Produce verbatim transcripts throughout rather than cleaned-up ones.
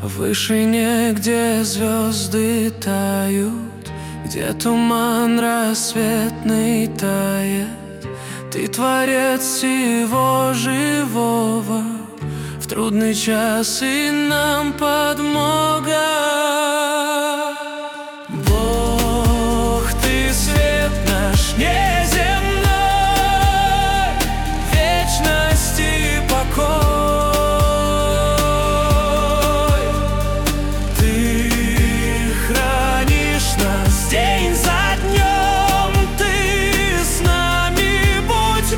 В вышине, где звезды тают, где туман рассветный тает, ты творец всего живого, в трудный час и нам подмога. Бог, ты свет наш неземной, вечность и покой. День за днем ты с нами, будь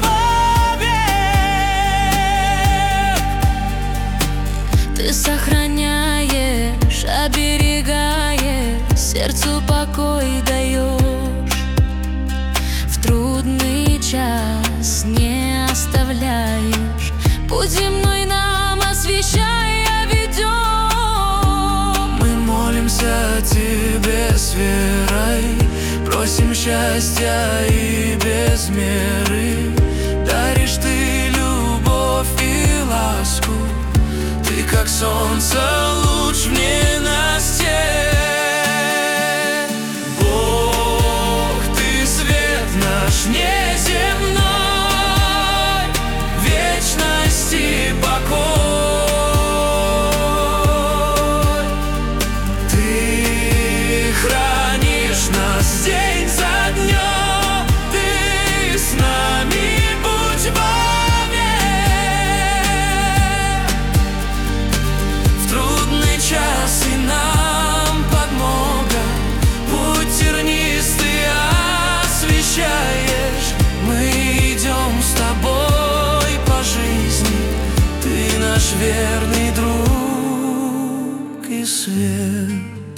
вовек. Ты сохраняешь, оберегаешь, сердцу покой даешь. В трудный час не оставляешь, путь земной нам освещая ведешь. Мы молимся тебе с верой, просим счастья и без меры. Даришь ты любовь и ласку, ты как солнце, луч в ненастье. Бог, ты свет наш неземной, вечность и покой. День за днем ты с нами, будь вовек. В трудный час и нам подмога, путь тернистый освещаешь. Мы идем с тобой по жизни, ты наш верный друг и свет.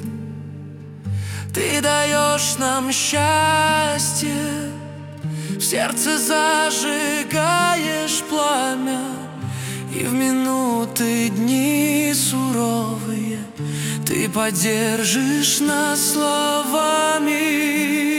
Ты даешь нам счастье, в сердце зажигаешь пламя, и в минуты дни суровые ты поддержишь нас словами.